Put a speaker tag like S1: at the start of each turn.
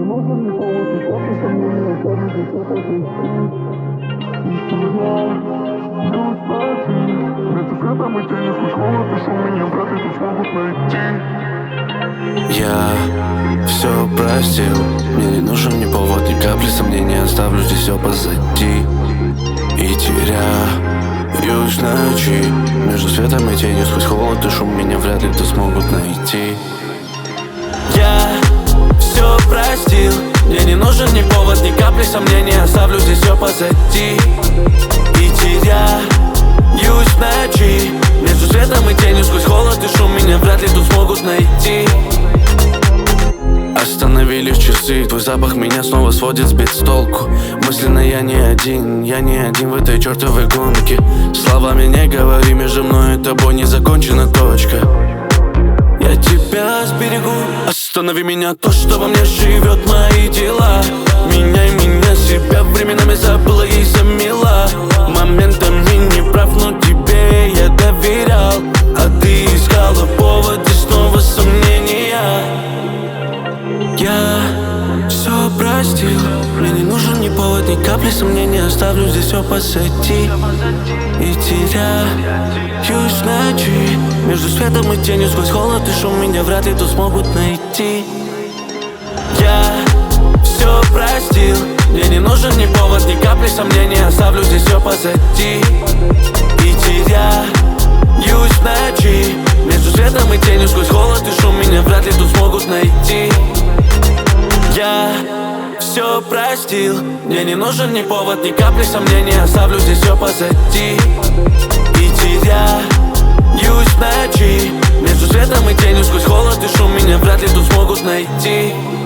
S1: нужен ни повод, ни капли сомнения, оставлю здесь все как есть. Между светом и тенью, сквозь холод и шум, меня вряд ли тут смогут найти.
S2: Я все простил, мне не нужен ни повод, ни капли сомнения, оставлю здесь все позади. И теряюсь в ночи, между светом и тенью, сквозь холод и шум, меня вряд ли тут смогут найти. Я все простил, мне не нужен ни повод, ни капли сомнения, оставлю здесь все позади. И теряюсь в ночи, между светом и тенью, сквозь холод и шум, меня вряд ли тут смогут найти. Остановились часы, твой запах меня снова сводит сбит с толку. Мысленно я не один в этой чертовой гонке. Словами не говори, между мной и тобой не закончена точка. Я тебя сберегу, останови меня, то, что во мне живет, мои дела. Меняй меня, себя временами забыла и замела. Моментами не прав, но тебе я доверял, а ты искала повод и снова сомнения. Я все простил, мне не нужен ни повод, ни капли сомнения, оставлю здесь все позади. И теряюсь в ночи, между светом и тенью, сквозь холод и шум, меня вряд ли тут смогут найти. Я все простил, мне не нужен ни повод, ни капли сомнения, оставлю здесь все позади. И теряюсь в ночи, между светом и тенью, сквозь холод и шум, меня вряд ли тут смогут найти. Я все простил, мне не нужен ни повод, ни капли сомнения, оставлю здесь все позади. И теряюсь в ночи, между светом и тенью, сквозь холод и шум, меня вряд ли тут смогут найти.